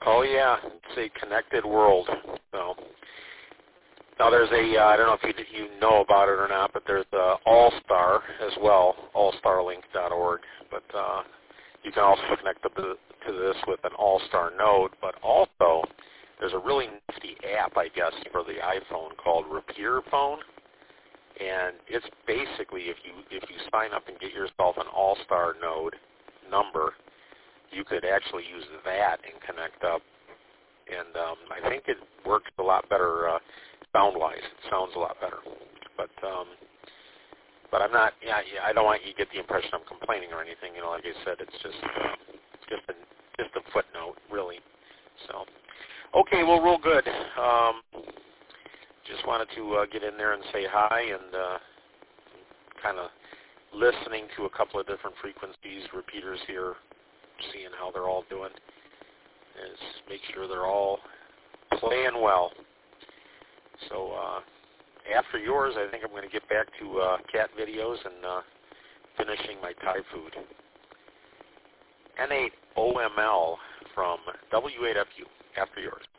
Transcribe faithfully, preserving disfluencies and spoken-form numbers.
Oh yeah, it's a connected world. So now there's a uh, I don't know if you you know about it or not, but there's a All-Star as well, all star link dot org. But uh, you can also connect the, to this with an All-Star node. But also there's a really nifty app, I guess, for the iPhone called Repeater Phone, and it's basically if you if you sign up and get yourself an All-Star node number, you could actually use that and connect up. And um, I think it works a lot better uh, sound-wise. It sounds a lot better. But um, but I'm not. Yeah, yeah, I don't want you to get the impression I'm complaining or anything. You know, like I said, it's just uh, just a just a footnote, really. So okay, well, real good. Um, just wanted to uh, get in there and say hi and uh, kind of listening to a couple of different frequencies, repeaters here, seeing how they're all doing, and just make sure they're all playing well. So uh, after yours, I think I'm going to get back to uh, cat videos and uh, finishing my Thai food. N eight O M L from W eight F U, after yours.